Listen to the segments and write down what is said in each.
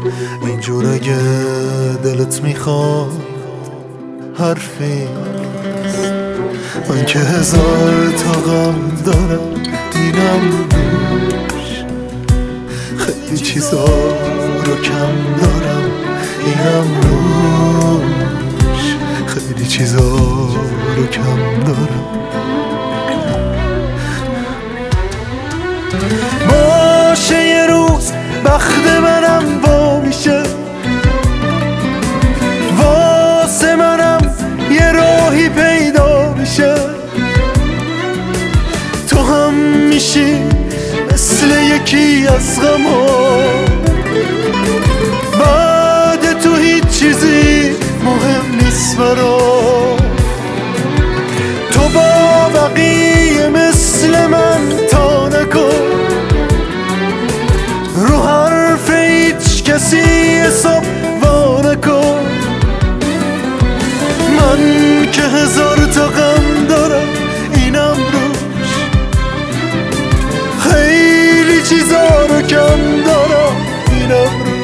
اینجور اگه دلت میخواد حرفی من که هزار تا غم دارم اینم روش، خیلی چیزا رو کم دارم اینم روش، خیلی چیزا رو کم دارم. باشه یه روز بخت منم وا میشه، واسه منم یه راهی پیدا میشه، تو هم میشی مثل یکی از غما، بعد تو هیچ چیزی مهم نیست برام، تو با بقیه مثل من تا نکن، رو حرف هیچ کسی حساب وا نکن، من که هزار تا غم دارم اینم روش، خیلی چیزا رو کم دارم اینم روش.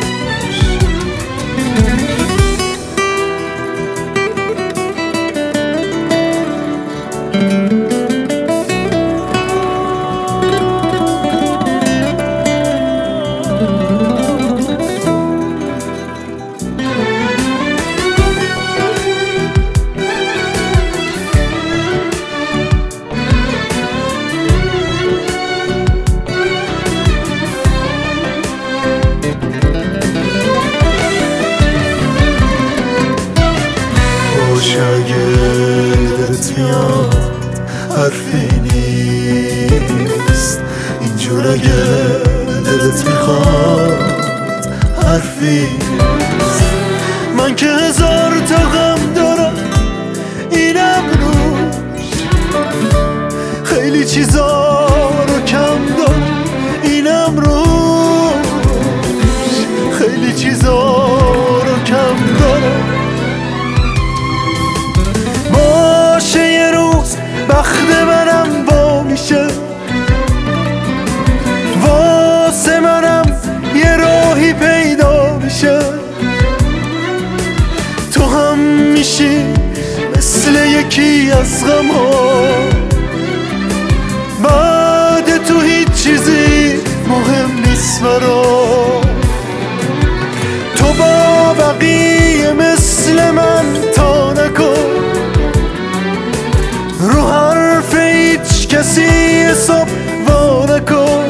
اگه دلت میاد حرفی نیست، اینجور اگه دلت میخواد حرفی نیست، من که هزار تا غم دارم اینم روش، خیلی چیزا رو کم دارم اینم روش، خیلی چیزا رو کم دارم. باشه یه روز بخت منم وا میشه، واسه منم یه راهی پیدا میشه، تو هم میشی مثل یکی از غما، بعد تو هیچ چیزی مهم نیست برام، تو با بقیه مثل من تا نکن، رو حرف هیچ کسی حساب وا نکن،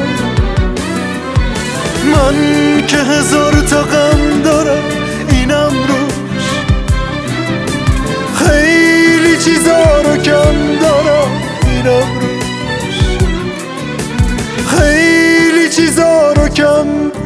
من که هزار تا غم دارم اینم روش، خیلی چیزا رو کم دارم اینم روش، خیلی چیزا رو کم